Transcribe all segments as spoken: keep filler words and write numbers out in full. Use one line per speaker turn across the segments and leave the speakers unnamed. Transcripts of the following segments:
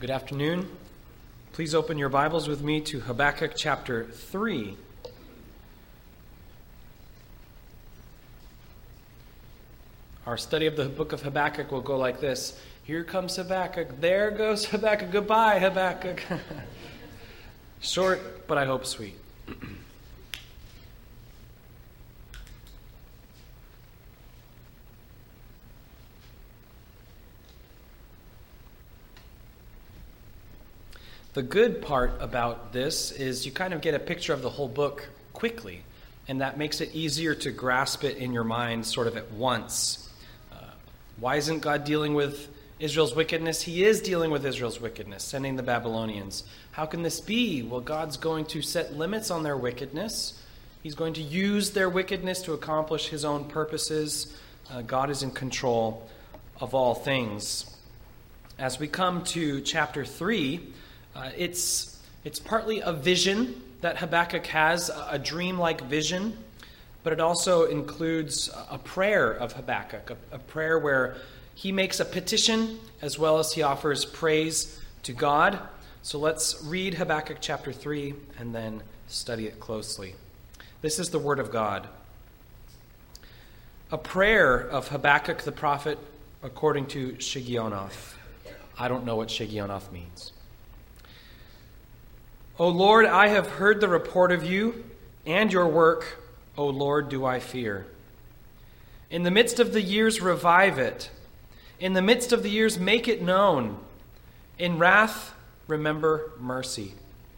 Good afternoon. Please open your Bibles with me to Habakkuk chapter three. Our study of the book of Habakkuk will go like this. Here comes Habakkuk. There goes Habakkuk. Goodbye, Habakkuk. Short, but I hope sweet. The good part about this is you kind of get a picture of the whole book quickly, and that makes it easier to grasp it in your mind sort of at once. Uh, why isn't God dealing with Israel's wickedness? He is dealing with Israel's wickedness, sending the Babylonians. How can this be? Well, God's going to set limits on their wickedness. He's going to use their wickedness to accomplish his own purposes. Uh, God is in control of all things. As we come to chapter three, Uh, it's it's partly a vision that Habakkuk has, a dream-like vision, but it also includes a prayer of Habakkuk, a, a prayer where he makes a petition as well as he offers praise to God. So let's read Habakkuk chapter three and then study it closely. This is the word of God. A prayer of Habakkuk the prophet according to Shigionoth. I don't know what Shigionoth means. O Lord, I have heard the report of you, and your work, O Lord, do I fear. In the midst of the years, revive it. In the midst of the years, make it known. In wrath, remember mercy.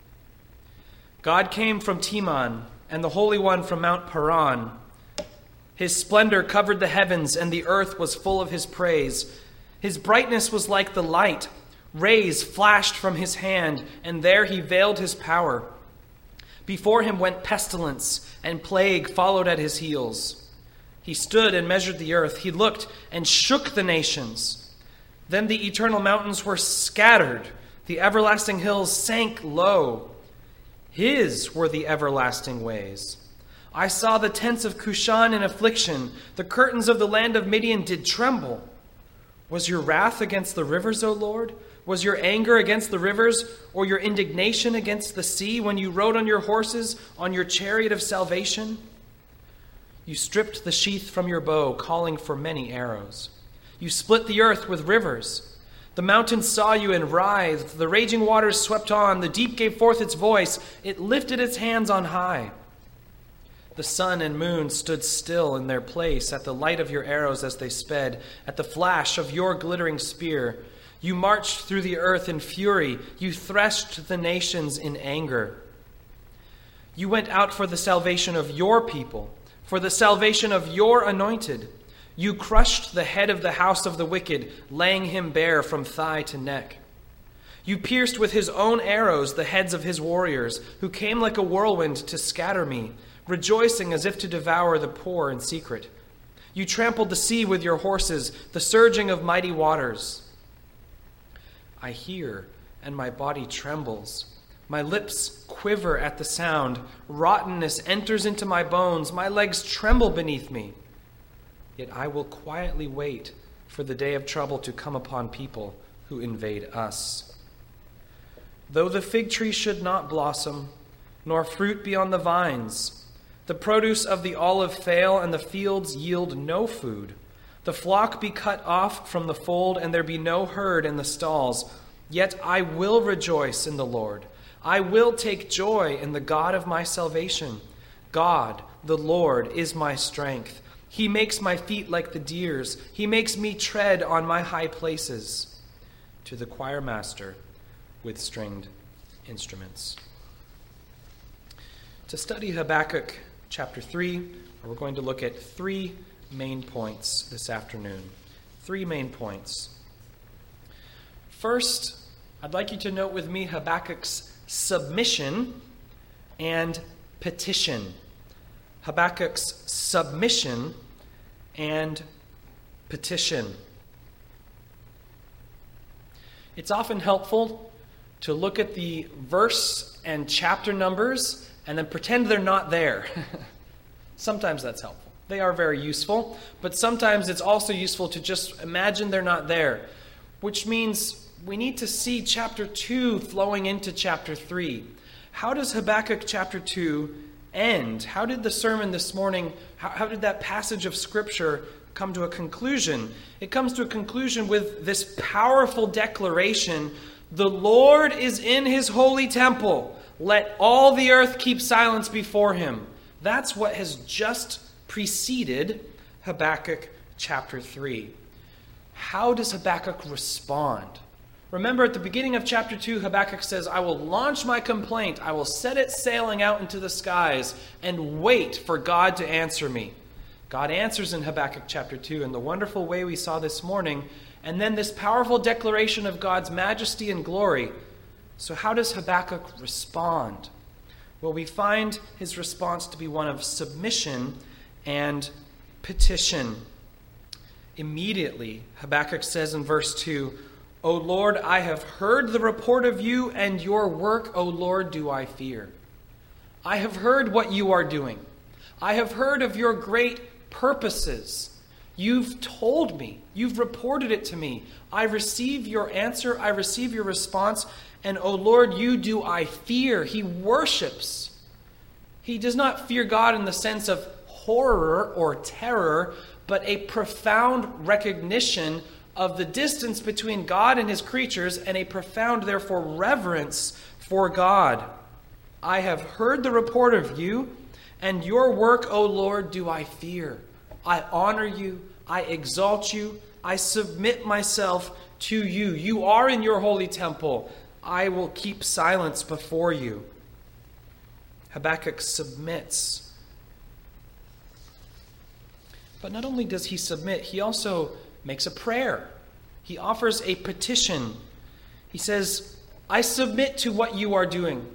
God came from Teman, and the Holy One from Mount Paran. His splendor covered the heavens, and the earth was full of his praise. His brightness was like the light. Rays flashed from his hand, and there he veiled his power. Before him went pestilence, and plague followed at his heels. He stood and measured the earth. He looked and shook the nations. Then the eternal mountains were scattered. The everlasting hills sank low. His were the everlasting ways. I saw the tents of Cushan in affliction. The curtains of the land of Midian did tremble. Was your wrath against the rivers, O Lord? Was your anger against the rivers, or your indignation against the sea when you rode on your horses, on your chariot of salvation? You stripped the sheath from your bow, calling for many arrows. You split the earth with rivers. The mountains saw you and writhed. The raging waters swept on. The deep gave forth its voice. It lifted its hands on high. The sun and moon stood still in their place at the light of your arrows as they sped, at the flash of your glittering spear. You marched through the earth in fury. You threshed the nations in anger. You went out for the salvation of your people, for the salvation of your anointed. You crushed the head of the house of the wicked, laying him bare from thigh to neck. You pierced with his own arrows the heads of his warriors, who came like a whirlwind to scatter me, rejoicing as if to devour the poor in secret. You trampled the sea with your horses, the surging of mighty waters. I hear, and my body trembles. My lips quiver at the sound. Rottenness enters into my bones. My legs tremble beneath me. Yet I will quietly wait for the day of trouble to come upon people who invade us. Though the fig tree should not blossom, nor fruit be on the vines, the produce of the olive fail, and the fields yield no food, the flock be cut off from the fold, and there be no herd in the stalls. Yet I will rejoice in the Lord. I will take joy in the God of my salvation. God, the Lord, is my strength. He makes my feet like the deer's. He makes me tread on my high places. To the choir master with stringed instruments. To study Habakkuk chapter three, we're going to look at three main points this afternoon. Three main points. First, I'd like you to note with me Habakkuk's submission and petition. Habakkuk's submission and petition. It's often helpful to look at the verse and chapter numbers and then pretend they're not there. Sometimes that's helpful. They are very useful, but sometimes it's also useful to just imagine they're not there. which means we need to see chapter two flowing into chapter three. How does Habakkuk chapter two end? How did the sermon this morning, how, how did that passage of Scripture come to a conclusion? It comes to a conclusion with this powerful declaration, "The Lord is in his holy temple. Let all the earth keep silence before him." That's what has just preceded Habakkuk chapter three. How does Habakkuk respond? Remember, at the beginning of chapter two, Habakkuk says, "I will launch my complaint. I will set it sailing out into the skies and wait for God to answer me." God answers in Habakkuk chapter two in the wonderful way we saw this morning, and then this powerful declaration of God's majesty and glory. So how does Habakkuk respond? Well, we find his response to be one of submission and petition. Immediately, Habakkuk says in verse two, "O Lord, I have heard the report of you, and your work, O Lord, do I fear." I have heard what you are doing. I have heard of your great purposes. You've told me. You've reported it to me. I receive your answer. I receive your response. And, O Lord, you do I fear. He worships. He does not fear God in the sense of horror or terror, but a profound recognition of the distance between God and his creatures, and a profound, therefore, reverence for God. I have heard the report of you, and your work, O Lord, do I fear. I honor you. I exalt you. I submit myself to you. You are in your holy temple. I will keep silence before you. Habakkuk submits. But not only does he submit, he also makes a prayer. He offers a petition. He says, "I submit to what you are doing.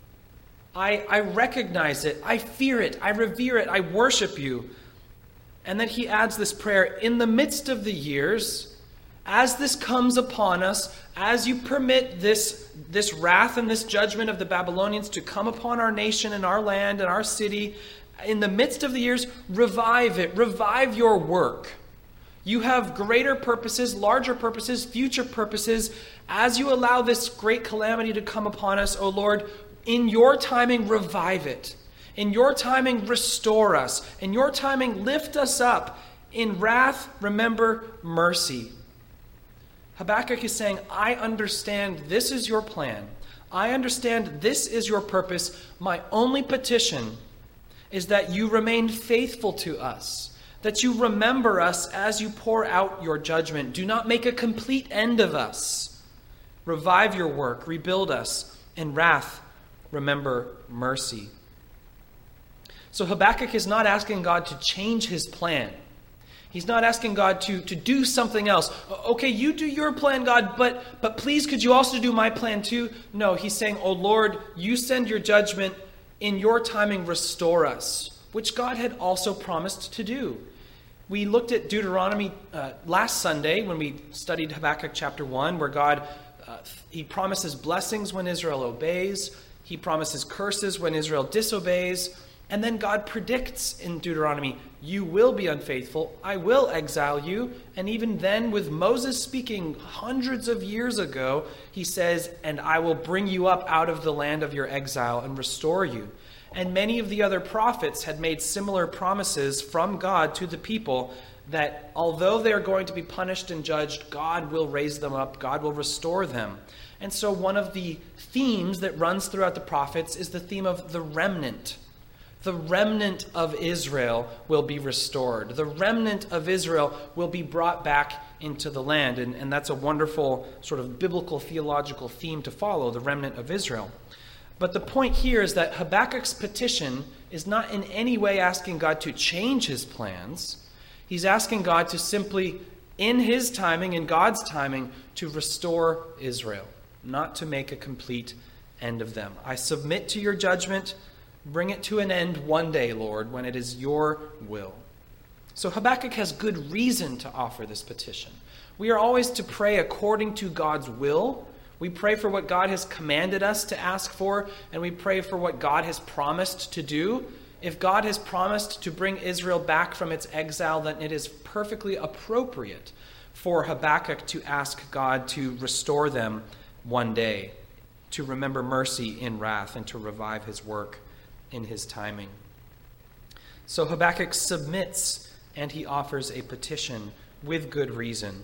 I, I recognize it. I fear it. I revere it. I worship you." And then he adds this prayer, "In the midst of the years, as this comes upon us, as you permit this, this wrath and this judgment of the Babylonians to come upon our nation and our land and our city, in the midst of the years, revive it. Revive your work. You have greater purposes, larger purposes, future purposes. As you allow this great calamity to come upon us, O Lord, in your timing, revive it. In your timing, restore us. In your timing, lift us up. In wrath, remember mercy." Habakkuk is saying, I understand this is your plan. I understand this is your purpose. My only petition is that you remain faithful to us, that you remember us as you pour out your judgment. Do not make a complete end of us. Revive your work, rebuild us. In wrath, remember mercy. So Habakkuk is not asking God to change his plan. He's not asking God to, to do something else. Okay, you do your plan, God, but, but please could you also do my plan too? No, he's saying, "Oh Lord, you send your judgment. In your timing, restore us," which God had also promised to do. We looked at Deuteronomy uh, last Sunday when we studied Habakkuk chapter one, where God, uh, he promises blessings when Israel obeys. He promises curses when Israel disobeys. And then God predicts in Deuteronomy, "You will be unfaithful. I will exile you." And even then, with Moses speaking hundreds of years ago, he says, "And I will bring you up out of the land of your exile and restore you." And many of the other prophets had made similar promises from God to the people that although they are going to be punished and judged, God will raise them up. God will restore them. And so one of the themes that runs throughout the prophets is the theme of the remnant. The remnant of Israel will be restored. The remnant of Israel will be brought back into the land. And, and that's a wonderful sort of biblical theological theme to follow, the remnant of Israel. But the point here is that Habakkuk's petition is not in any way asking God to change his plans. He's asking God to simply, in his timing, in God's timing, to restore Israel, not to make a complete end of them. I submit to your judgment. Bring it to an end one day, Lord, when it is your will. So Habakkuk has good reason to offer this petition. We are always to pray according to God's will. We pray for what God has commanded us to ask for, and we pray for what God has promised to do. If God has promised to bring Israel back from its exile, then it is perfectly appropriate for Habakkuk to ask God to restore them one day, to remember mercy in wrath, and to revive his work in his timing. So Habakkuk submits, and he offers a petition with good reason.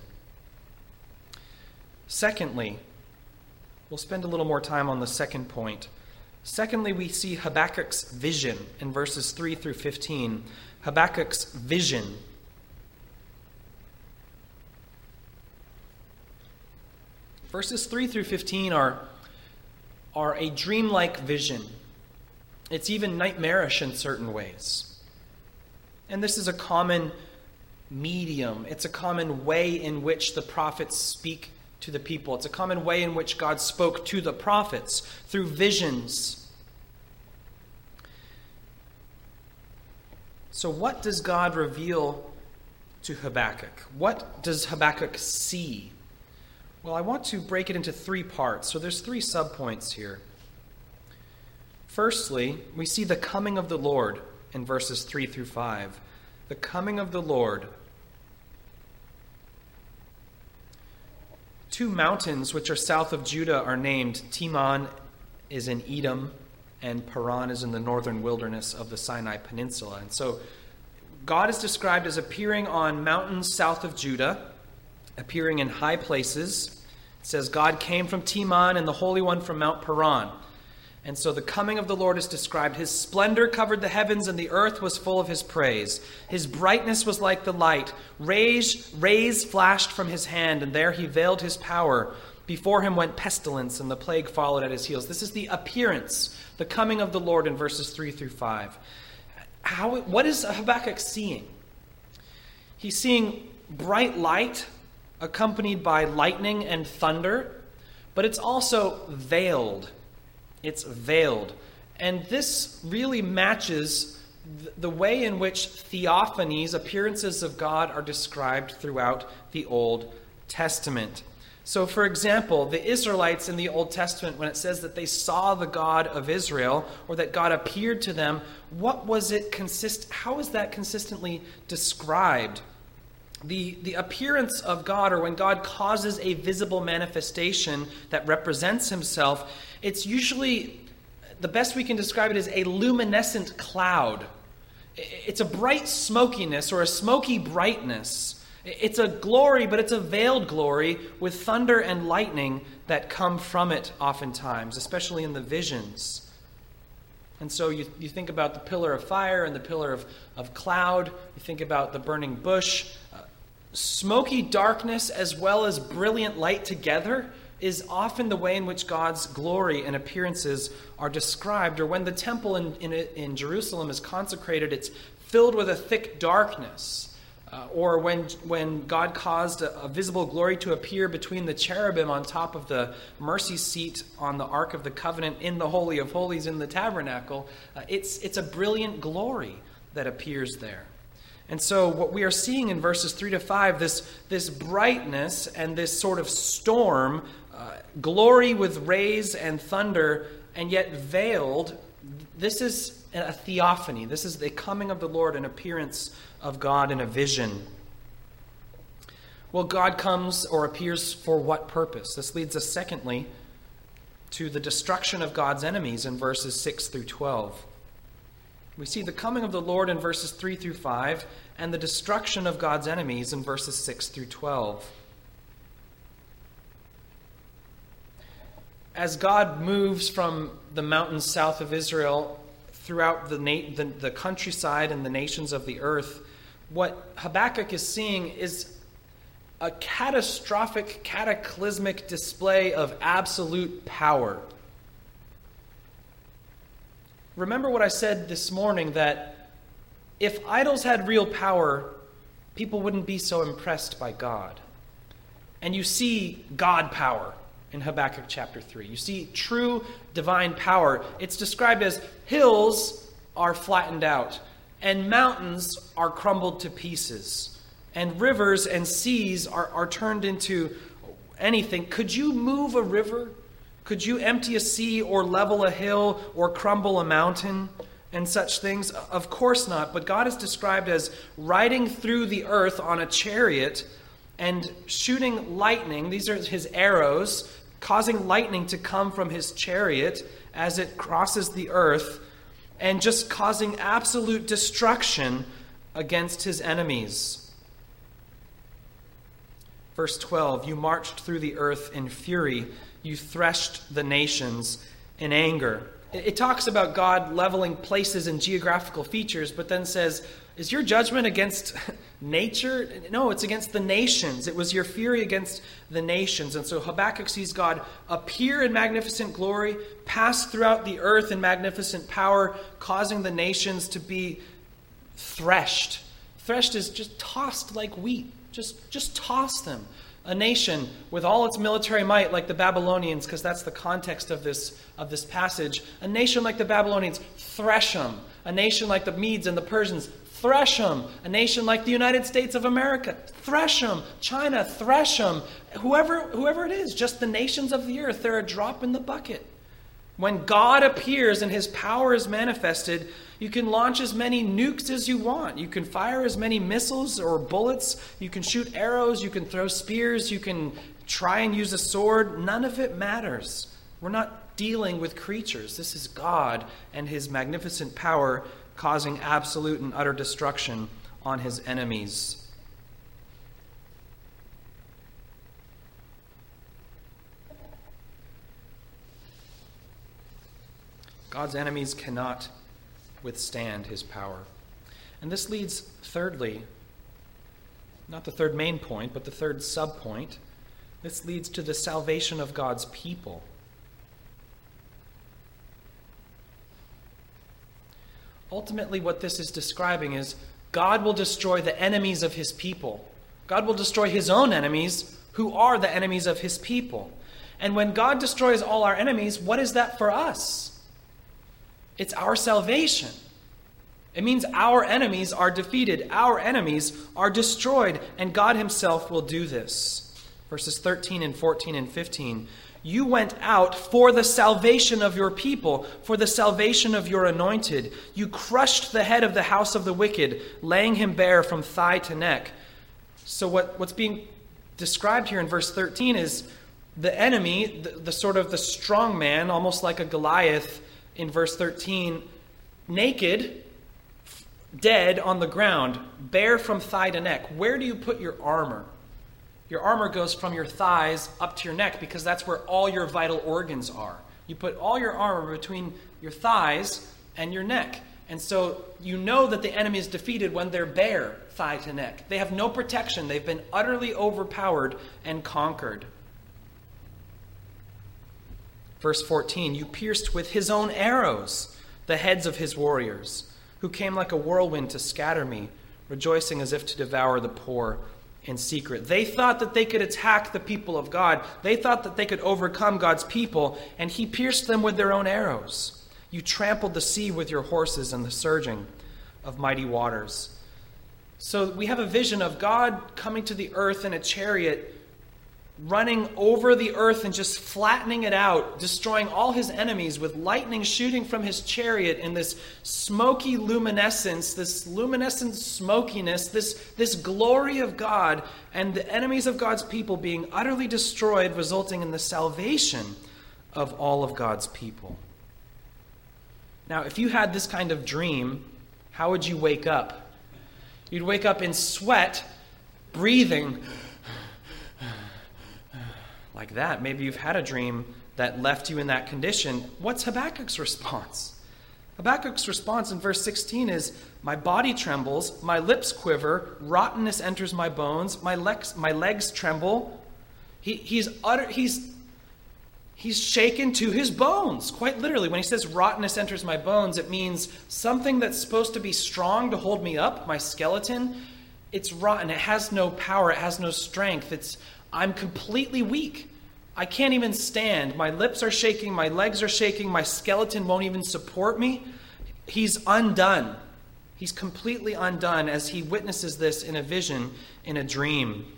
Secondly, we'll spend a little more time on the second point. Secondly, we see Habakkuk's vision in verses three through fifteen. Habakkuk's vision. Verses three through fifteen are, are a dreamlike vision. It's even nightmarish in certain ways. And this is a common medium. It's a common way in which the prophets speak to the people. It's a common way in which God spoke to the prophets, through visions. So what does God reveal to Habakkuk? What does Habakkuk see? Well, I want to break it into three parts. So there's three subpoints here. Firstly, we see the coming of the Lord in verses three through five. The coming of the Lord. Two mountains which are south of Judah are named. Teman is in Edom, and Paran is in the northern wilderness of the Sinai Peninsula. And so God is described as appearing on mountains south of Judah, appearing in high places. It says God came from Teman and the Holy One from Mount Paran. And so the coming of the Lord is described. His splendor covered the heavens, and the earth was full of his praise. His brightness was like the light. Rays, rays flashed from his hand, and there he veiled his power. Before him went pestilence, and the plague followed at his heels. This is the appearance, the coming of the Lord in verses three through five. How, what is Habakkuk seeing? He's seeing bright light accompanied by lightning and thunder, but it's also veiled. It's veiled. And this really matches the way in which theophanies, appearances of God, are described throughout the Old Testament. So, for example, the Israelites in the Old Testament, when it says that they saw the God of Israel, or that God appeared to them, what was it consist? How is that consistently described? The, the appearance of God, or when God causes a visible manifestation that represents himself, it's usually, the best we can describe it is a luminescent cloud. It's a bright smokiness, or a smoky brightness. It's a glory, but it's a veiled glory with thunder and lightning that come from it oftentimes, especially in the visions. And so you, you think about the pillar of fire and the pillar of, of cloud. You think about the burning bush. Uh, smoky darkness as well as brilliant light together is often the way in which God's glory and appearances are described. Or when the temple in, in, in Jerusalem is consecrated, it's filled with a thick darkness. Uh, or when when God caused a, a visible glory to appear between the cherubim on top of the mercy seat on the Ark of the Covenant in the Holy of Holies in the tabernacle, uh, it's it's a brilliant glory that appears there. And so what we are seeing in verses three to five, this, this brightness and this sort of storm, uh, glory with rays and thunder, and yet veiled, this is a theophany. This is the coming of the Lord, an appearance of God in a vision. Well, God comes or appears for what purpose? This leads us, secondly, to the destruction of God's enemies in verses six through twelve. We see the coming of the Lord in verses three through five, and the destruction of God's enemies in verses six through twelve. As God moves from the mountains south of Israel throughout the, na- the, the countryside and the nations of the earth, what Habakkuk is seeing is a catastrophic, cataclysmic display of absolute power. Remember what I said this morning, that if idols had real power, people wouldn't be so impressed by God. And you see God power in Habakkuk chapter three. You see true divine power. It's described as hills are flattened out, and mountains are crumbled to pieces, and rivers and seas are, are turned into anything. Could you move a river? Could you empty a sea or level a hill or crumble a mountain and such things? Of course not. But God is described as riding through the earth on a chariot and shooting lightning. These are his arrows, causing lightning to come from his chariot as it crosses the earth, and just causing absolute destruction against his enemies. Verse twelve, you marched through the earth in fury. You threshed the nations in anger. It talks about God leveling places and geographical features, but then says, is your judgment against nature? No, it's against the nations. It was your fury against the nations. And so Habakkuk sees God appear in magnificent glory, pass throughout the earth in magnificent power, causing the nations to be threshed. Threshed is just tossed like wheat. Just, just toss them. A nation with all its military might, like the Babylonians, because that's the context of this, of this passage. A nation like the Babylonians, thresh them. A nation like the Medes and the Persians, thresh them. A nation like the United States of America, thresh them. China, thresh them. Whoever, whoever it is, just the nations of the earth, they're a drop in the bucket. When God appears and his power is manifested, you can launch as many nukes as you want. You can fire as many missiles or bullets. You can shoot arrows. You can throw spears. You can try and use a sword. None of it matters. We're not dealing with creatures. This is God and his magnificent power causing absolute and utter destruction on his enemies. God's enemies cannot withstand his power. And this leads, thirdly, not the third main point, but the third sub-point. This leads to the salvation of God's people. Ultimately, what this is describing is God will destroy the enemies of his people. God will destroy his own enemies, who are the enemies of his people. And when God destroys all our enemies, what is that for us? It's our salvation. It means our enemies are defeated. Our enemies are destroyed. And God himself will do this. Verses thirteen and fourteen and fifteen. You went out for the salvation of your people, for the salvation of your anointed. You crushed the head of the house of the wicked, laying him bare from thigh to neck. So what, what's being described here in verse thirteen is the enemy, the, the sort of the strong man, almost like a Goliath, in verse thirteen, naked, dead on the ground, bare from thigh to neck. Where do you put your armor? Your armor goes from your thighs up to your neck because that's where all your vital organs are. You put all your armor between your thighs and your neck. And so you know that the enemy is defeated when they're bare thigh to neck. They have no protection. They've been utterly overpowered and conquered. Verse fourteen, you pierced with his own arrows the heads of his warriors, who came like a whirlwind to scatter me, rejoicing as if to devour the poor in secret. They thought that they could attack the people of God. They thought that they could overcome God's people, and he pierced them with their own arrows. You trampled the sea with your horses and the surging of mighty waters. So we have a vision of God coming to the earth in a chariot, running over the earth and just flattening it out, destroying all his enemies with lightning shooting from his chariot in this smoky luminescence, this luminescent smokiness, this, this glory of God, and the enemies of God's people being utterly destroyed, resulting in the salvation of all of God's people. Now, if you had this kind of dream, how would you wake up? You'd wake up in sweat, breathing like that. Maybe you've had a dream that left you in that condition. What's Habakkuk's response? Habakkuk's response in verse sixteen is, my body trembles, my lips quiver, rottenness enters my bones, my legs, my legs tremble. He, he's utter, he's, he's shaken to his bones, quite literally. When he says rottenness enters my bones, it means something that's supposed to be strong to hold me up, my skeleton, it's rotten. It has no power. It has no strength. It's I'm completely weak. I can't even stand. My lips are shaking. My legs are shaking. My skeleton won't even support me. He's undone. He's completely undone as he witnesses this in a vision, in a dream.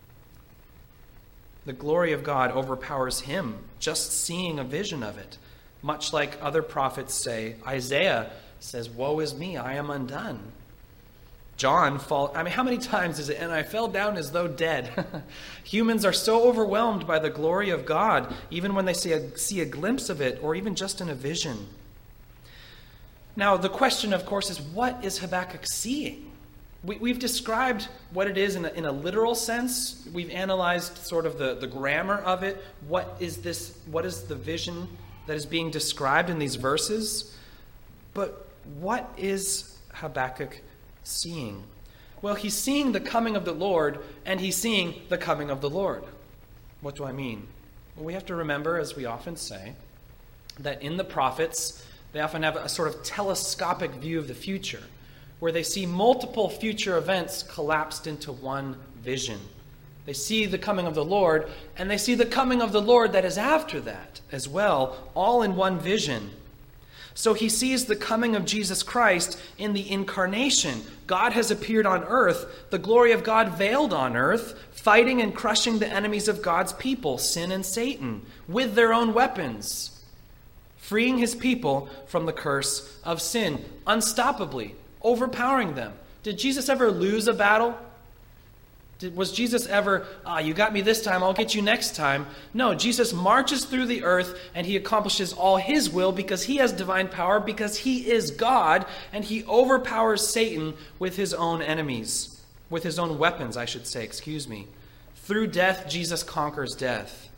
The glory of God overpowers him just seeing a vision of it. Much like other prophets say, Isaiah says, woe is me, I am undone. John fall. I mean, how many times is it? And I fell down as though dead. Humans are so overwhelmed by the glory of God, even when they see a, see a glimpse of it, or even just in a vision. Now, the question, of course, is what is Habakkuk seeing? We, we've described what it is in a, in a literal sense. We've analyzed sort of the, the grammar of it. What is this? What is the vision that is being described in these verses? But what is Habakkuk seeing? Well, he's seeing the coming of the Lord, and he's seeing the coming of the Lord. What do I mean? Well, we have to remember, as we often say, that in the prophets, they often have a sort of telescopic view of the future, where they see multiple future events collapsed into one vision. They see the coming of the Lord, and they see the coming of the Lord that is after that as well, all in one vision. So he sees the coming of Jesus Christ in the incarnation. God has appeared on earth, the glory of God veiled on earth, fighting and crushing the enemies of God's people, sin and Satan, with their own weapons, freeing his people from the curse of sin, unstoppably, overpowering them. Did Jesus ever lose a battle? Did, was Jesus ever, ah, you got me this time, I'll get you next time? No, Jesus marches through the earth and he accomplishes all his will because he has divine power, because he is God, and he overpowers Satan with his own enemies, with his own weapons, I should say, excuse me. Through death, Jesus conquers death.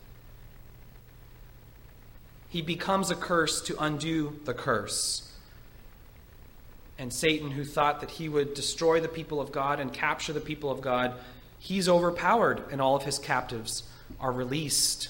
He becomes a curse to undo the curse. And Satan, who thought that he would destroy the people of God and capture the people of God, he's overpowered, and all of his captives are released.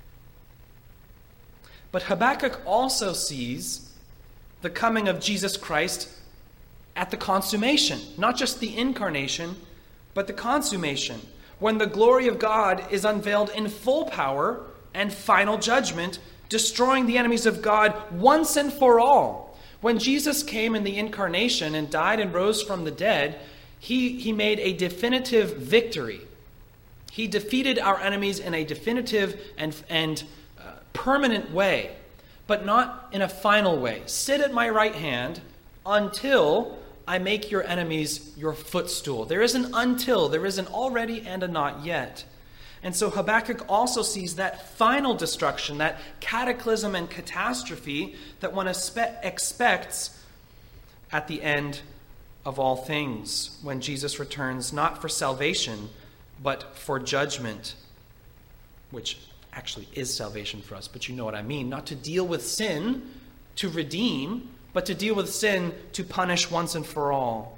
But Habakkuk also sees the coming of Jesus Christ at the consummation, not just the incarnation, but the consummation, when the glory of God is unveiled in full power and final judgment, destroying the enemies of God once and for all. When Jesus came in the incarnation and died and rose from the dead, He, he made a definitive victory. He defeated our enemies in a definitive and, and uh, permanent way, but not in a final way. Sit at my right hand until I make your enemies your footstool. There is an until, there is an already and a not yet. And so Habakkuk also sees that final destruction, that cataclysm and catastrophe that one expects at the end of all things, when Jesus returns, not for salvation, but for judgment, which actually is salvation for us, but you know what I mean. Not to deal with sin, to redeem, but to deal with sin, to punish once and for all.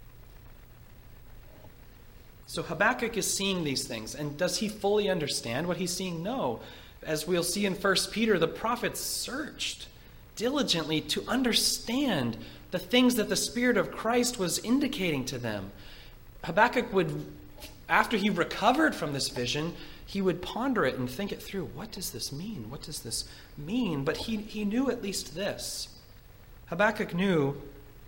So Habakkuk is seeing these things, and does he fully understand what he's seeing? No. As we'll see in First Peter, the prophets searched diligently to understand the things that the Spirit of Christ was indicating to them. Habakkuk would, after he recovered from this vision, he would ponder it and think it through. What does this mean? What does this mean? But he, he knew at least this. Habakkuk knew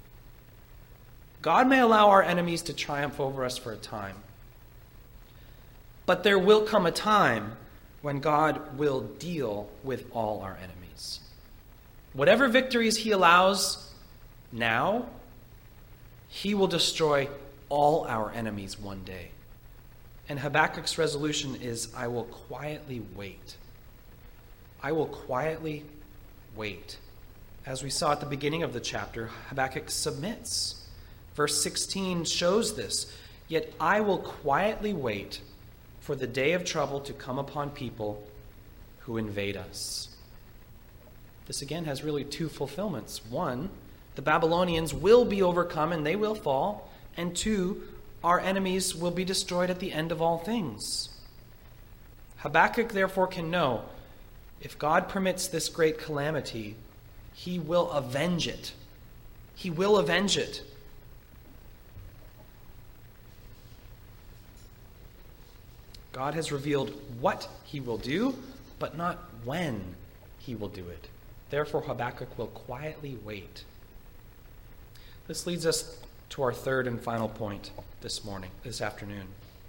God may allow our enemies to triumph over us for a time, but there will come a time when God will deal with all our enemies. Whatever victories he allows now, he will destroy all our enemies one day. And Habakkuk's resolution is, I will quietly wait. I will quietly wait. As we saw at the beginning of the chapter, Habakkuk submits. Verse sixteen shows this. Yet I will quietly wait for the day of trouble to come upon people who invade us. This again has really two fulfillments. One, the Babylonians will be overcome and they will fall. And two, our enemies will be destroyed at the end of all things. Habakkuk therefore can know, if God permits this great calamity, he will avenge it. He will avenge it. God has revealed what he will do, but not when he will do it. Therefore, Habakkuk will quietly wait. This leads us to our third and final point this morning, this afternoon.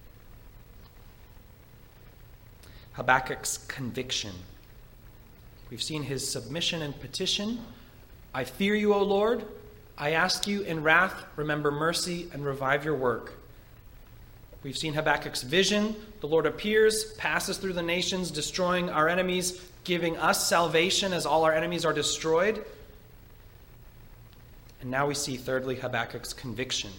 Habakkuk's conviction. We've seen his submission and petition. I fear you, O Lord. I ask you in wrath, remember mercy and revive your work. We've seen Habakkuk's vision. The Lord appears, passes through the nations, destroying our enemies, giving us salvation as all our enemies are destroyed. And now we see, thirdly, Habakkuk's conviction.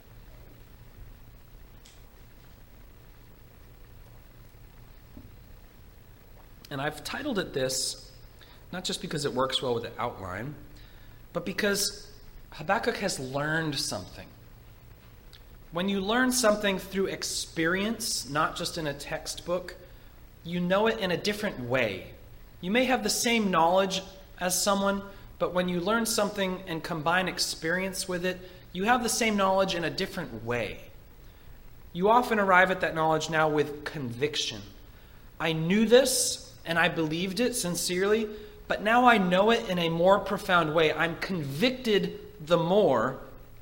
And I've titled it this, not just because it works well with the outline, but because Habakkuk has learned something. When you learn something through experience, not just in a textbook, you know it in a different way. You may have the same knowledge as someone, but when you learn something and combine experience with it, you have the same knowledge in a different way. You often arrive at that knowledge now with conviction. I knew this, and I believed it sincerely, but now I know it in a more profound way. I'm convicted the more,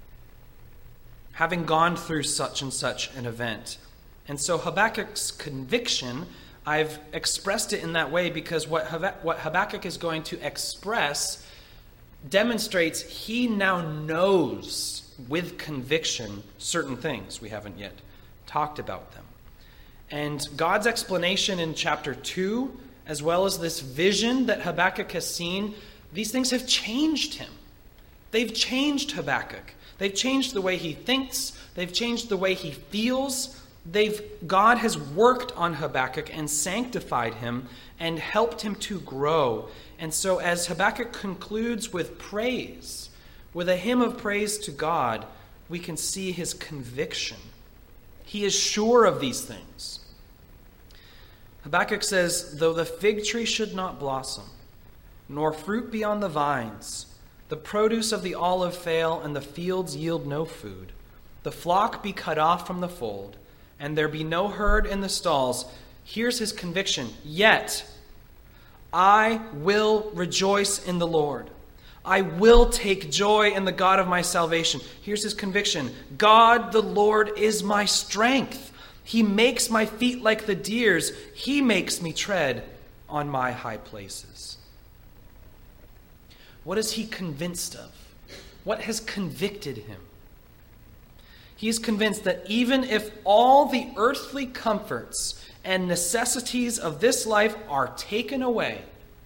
having gone through such and such an event. And so Habakkuk's conviction, I've expressed it in that way because what Habakkuk is going to express demonstrates he now knows with conviction certain things. We haven't yet talked about them. And God's explanation in chapter two, as well as this vision that Habakkuk has seen, these things have changed him. They've changed Habakkuk. They've changed the way he thinks. They've changed the way he feels. They've, God has worked on Habakkuk and sanctified him and helped him to grow. And so as Habakkuk concludes with praise, with a hymn of praise to God, we can see his conviction. He is sure of these things. Habakkuk says, though the fig tree should not blossom, nor fruit be on the vines, the produce of the olive fail, and the fields yield no food, the flock be cut off from the fold, and there be no herd in the stalls. Here's his conviction. Yet I will rejoice in the Lord. I will take joy in the God of my salvation. Here's his conviction. God the Lord is my strength. He makes my feet like the deer's. He makes me tread on my high places. What is he convinced of? What has convicted him? He is convinced that even if all the earthly comforts and necessities of this life are taken away,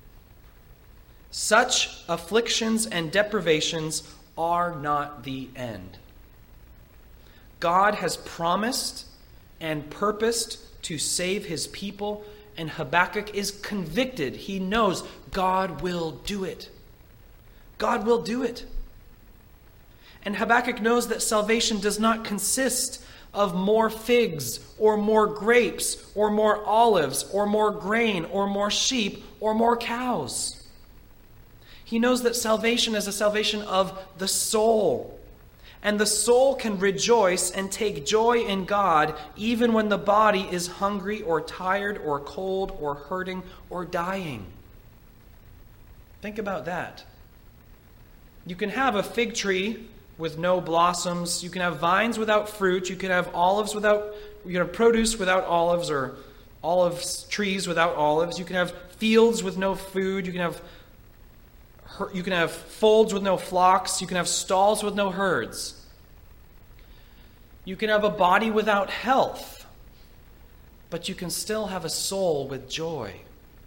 such afflictions and deprivations are not the end. God has promised and purposed to save his people, and Habakkuk is convicted. He knows God will do it. God will do it. And Habakkuk knows that salvation does not consist of more figs or more grapes or more olives or more grain or more sheep or more cows. He knows that salvation is a salvation of the soul. And the soul can rejoice and take joy in God even when the body is hungry or tired or cold or hurting or dying. Think about that. You can have a fig tree with no blossoms. You can have vines without fruit. You can have olives without, you can have produce without olives, or olive trees without olives. You can have fields with no food. You can have you can have folds with no flocks. You can have stalls with no herds. You can have a body without health, but you can still have a soul with joy.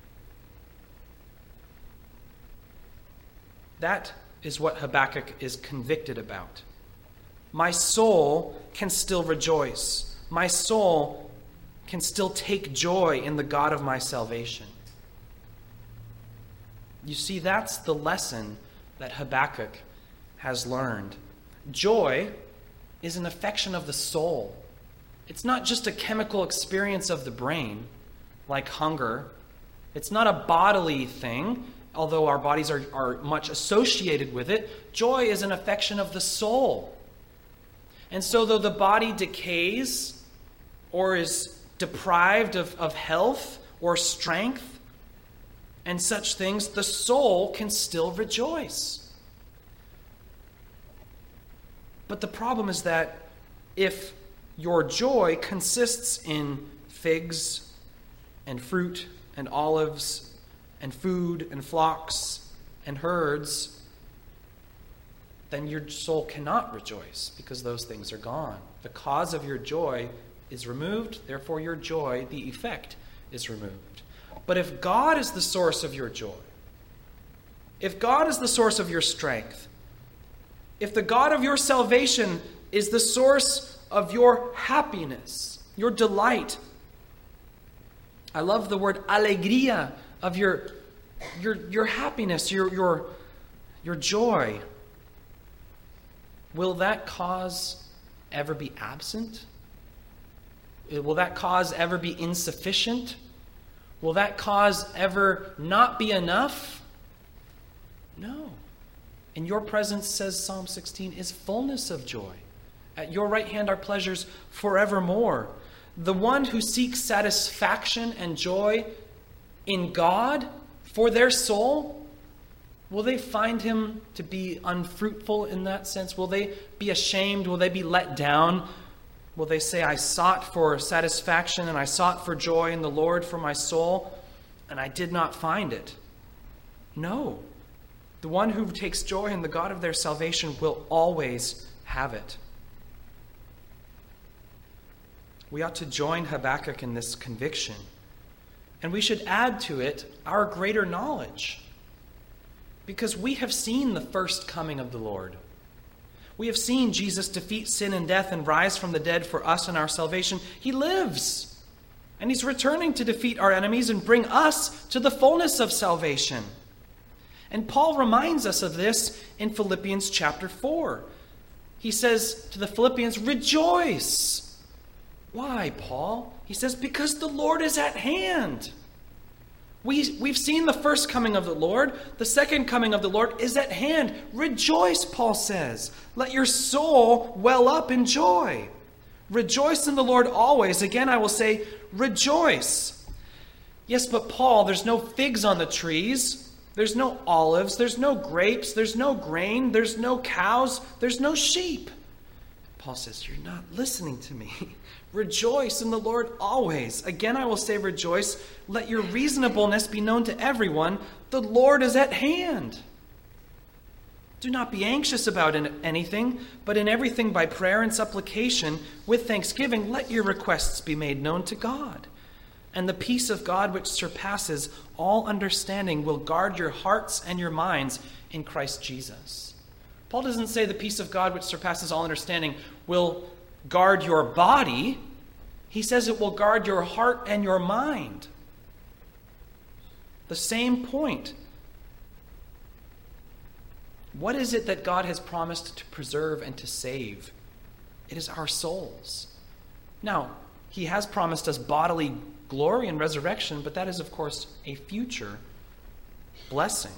That is what Habakkuk is convicted about. My soul can still rejoice. My soul can still take joy in the God of my salvation. You see, that's the lesson that Habakkuk has learned. Joy is an affection of the soul. It's not just a chemical experience of the brain, like hunger. It's not a bodily thing, although our bodies are, are much associated with it. Joy is an affection of the soul. And so though the body decays or is deprived of, of health or strength and such things, the soul can still rejoice. But the problem is that if your joy consists in figs and fruit and olives and food and flocks and herds, then your soul cannot rejoice because those things are gone. The cause of your joy is removed, therefore your joy, the effect, is removed. But if God is the source of your joy, if God is the source of your strength, if the God of your salvation is the source of your happiness, your delight, I love the word alegría, of your, your, your happiness, your, your, your joy, will that cause ever be absent? Will that cause ever be insufficient? Will that cause ever not be enough? No. In your presence, says Psalm sixteen, is fullness of joy. At your right hand are pleasures forevermore. The one who seeks satisfaction and joy in God for their soul, will they find him to be unfruitful in that sense? Will they be ashamed? Will they be let down? Will they say, I sought for satisfaction and I sought for joy in the Lord for my soul, and I did not find it? No. The one who takes joy in the God of their salvation will always have it. We ought to join Habakkuk in this conviction, and we should add to it our greater knowledge, because we have seen the first coming of the Lord. We have seen Jesus defeat sin and death and rise from the dead for us and our salvation. He lives, and he's returning to defeat our enemies and bring us to the fullness of salvation. And Paul reminds us of this in Philippians chapter four. He says to the Philippians, rejoice. Why, Paul? He says, because the Lord is at hand. We, we've seen the first coming of the Lord. The second coming of the Lord is at hand. Rejoice, Paul says. Let your soul well up in joy. Rejoice in the Lord always. Again, I will say, rejoice. Yes, but Paul, there's no figs on the trees. There's no olives. There's no grapes. There's no grain. There's no cows. There's no sheep. Paul says, you're not listening to me. Rejoice in the Lord always. Again, I will say rejoice. Let your reasonableness be known to everyone. The Lord is at hand. Do not be anxious about anything, but in everything by prayer and supplication, with thanksgiving, let your requests be made known to God. And the peace of God, which surpasses all understanding, will guard your hearts and your minds in Christ Jesus. Paul doesn't say the peace of God, which surpasses all understanding, will guard your body. He says it will guard your heart and your mind. The same point. What is it that God has promised to preserve and to save? It is our souls. Now, he has promised us bodily glory and resurrection, but that is, of course, a future blessing.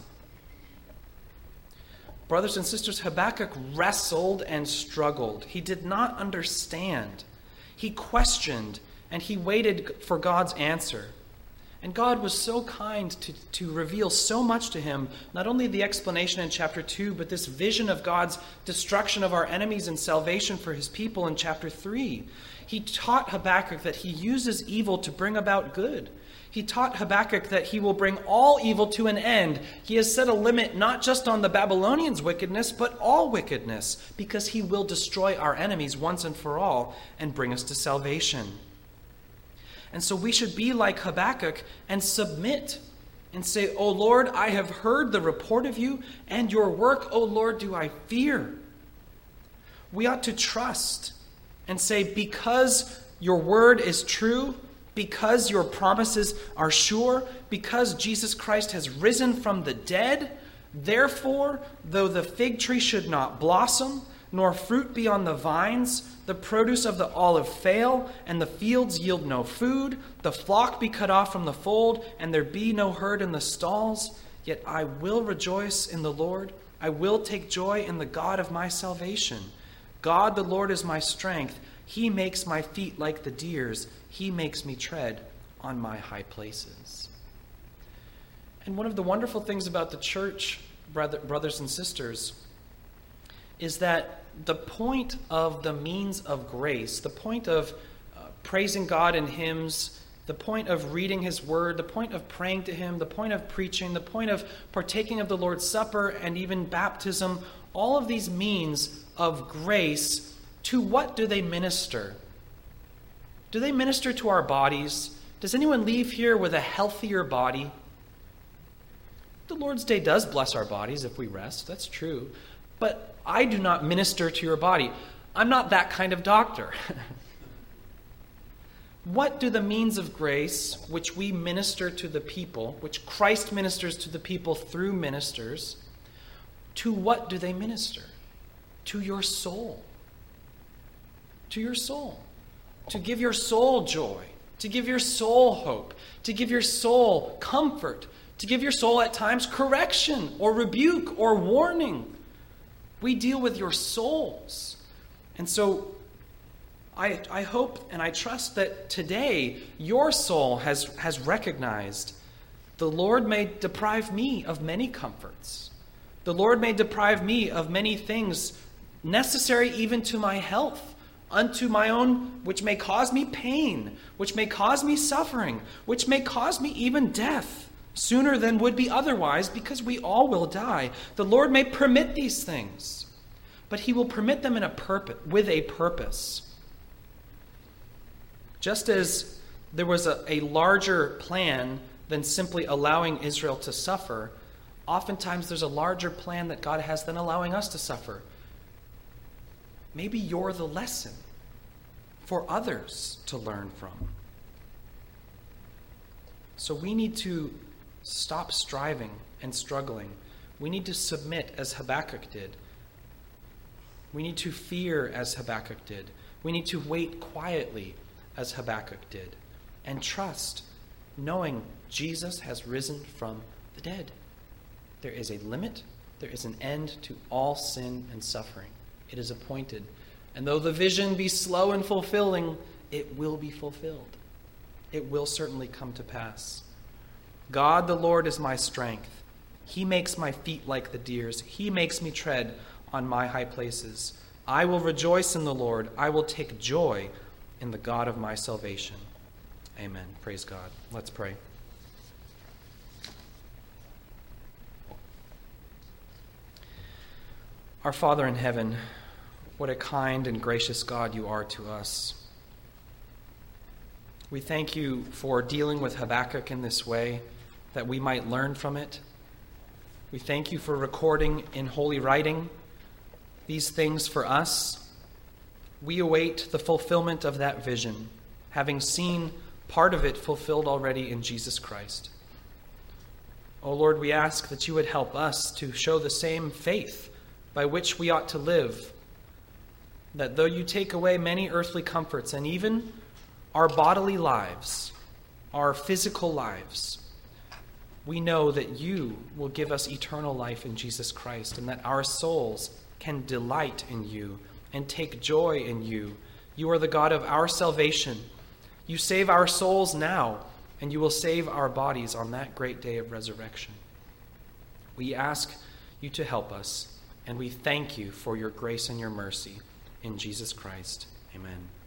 Brothers and sisters, Habakkuk wrestled and struggled. He did not understand. He questioned, and he waited for God's answer. And God was so kind to, to reveal so much to him, not only the explanation in chapter two, but this vision of God's destruction of our enemies and salvation for his people in chapter three. He taught Habakkuk that he uses evil to bring about good. He taught Habakkuk that he will bring all evil to an end. He has set a limit not just on the Babylonians' wickedness, but all wickedness, because he will destroy our enemies once and for all and bring us to salvation. And so we should be like Habakkuk and submit and say, O Lord, I have heard the report of you, and your work, O Lord, do I fear. We ought to trust and say, because your word is true, because your promises are sure, because Jesus Christ has risen from the dead, therefore, though the fig tree should not blossom, nor fruit be on the vines, the produce of the olive fail, and the fields yield no food, the flock be cut off from the fold, and there be no herd in the stalls, yet I will rejoice in the Lord. I will take joy in the God of my salvation. God the Lord is my strength. He makes my feet like the deer's. He makes me tread on my high places. And one of the wonderful things about the church, brother, brothers and sisters, is that the point of the means of grace, the point of uh, praising God in hymns, the point of reading his word, the point of praying to him, the point of preaching, the point of partaking of the Lord's Supper, and even baptism, all of these means of grace, to what do they minister? Do they minister to our bodies? Does anyone leave here with a healthier body? The Lord's Day does bless our bodies if we rest, that's true. But I do not minister to your body. I'm not that kind of doctor. What do the means of grace, which we minister to the people, which Christ ministers to the people through ministers, to what do they minister? To your soul. To your soul. To give your soul joy. To give your soul hope. To give your soul comfort. To give your soul at times correction or rebuke or warning. We deal with your souls. And so I, I hope and I trust that today your soul has, has recognized the Lord may deprive me of many comforts. The Lord may deprive me of many things necessary even to my health, unto my own, which may cause me pain, which may cause me suffering, which may cause me even death sooner than would be otherwise, because we all will die. The Lord may permit these things, but he will permit them in a purpose, with a purpose. Just as there was a, a larger plan than simply allowing Israel to suffer, oftentimes there's a larger plan that God has than allowing us to suffer. Maybe you're the lesson for others to learn from. So we need to stop striving and struggling. We need to submit as Habakkuk did. We need to fear as Habakkuk did. We need to wait quietly as Habakkuk did, and trust, knowing Jesus has risen from the dead. There is a limit, there is an end to all sin and suffering. It is appointed. And though the vision be slow in fulfilling, it will be fulfilled. It will certainly come to pass. God the Lord is my strength. He makes my feet like the deer's. He makes me tread on my high places. I will rejoice in the Lord. I will take joy in the God of my salvation. Amen. Praise God. Let's pray. Our Father in heaven, what a kind and gracious God you are to us. We thank you for dealing with Habakkuk in this way, that we might learn from it. We thank you for recording in holy writing these things for us. We await the fulfillment of that vision, having seen part of it fulfilled already in Jesus Christ. O Lord, we ask that you would help us to show the same faith by which we ought to live, that though you take away many earthly comforts and even our bodily lives, our physical lives, we know that you will give us eternal life in Jesus Christ, and that our souls can delight in you and take joy in you. You are the God of our salvation. You save our souls now, and you will save our bodies on that great day of resurrection. We ask you to help us, and we thank you for your grace and your mercy. In Jesus Christ, amen.